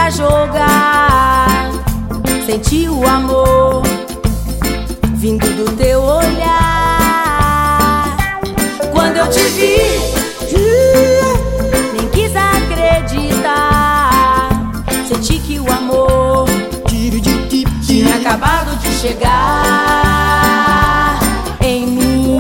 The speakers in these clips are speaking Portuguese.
a jogar. Senti o amor vindo do teu olhar. Quando eu te vi, nem quis acreditar. Senti que o amor tinha acabado de chegar em mim.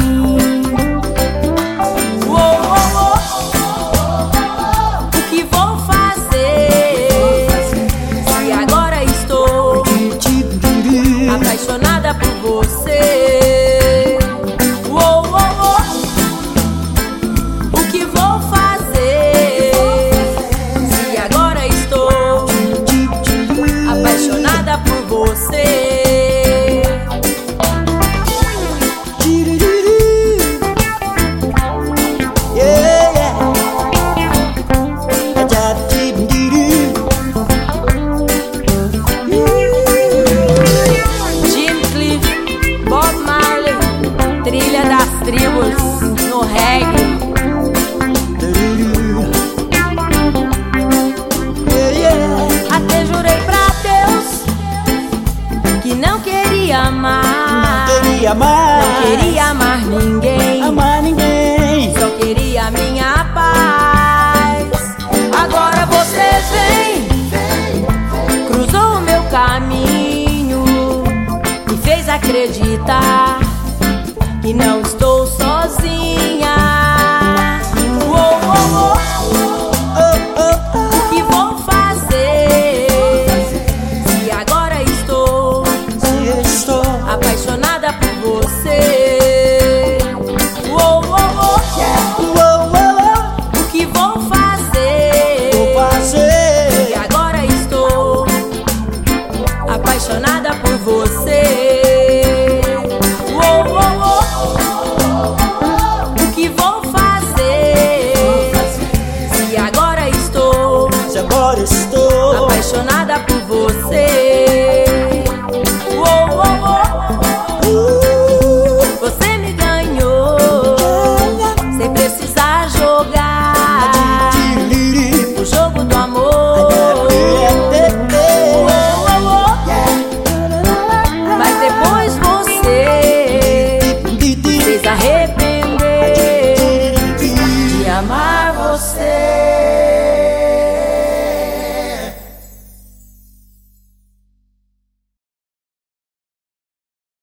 O que vou fazer se agora estou apaixonada por você? O que vou fazer se agora estou apaixonada por você? Trilha das tribos no reggae. Até jurei pra Deus que não queria amar. Não queria amar ninguém. Só queria a minha paz. Agora você vem, cruzou o meu caminho, me fez acreditar que não estou sozinha.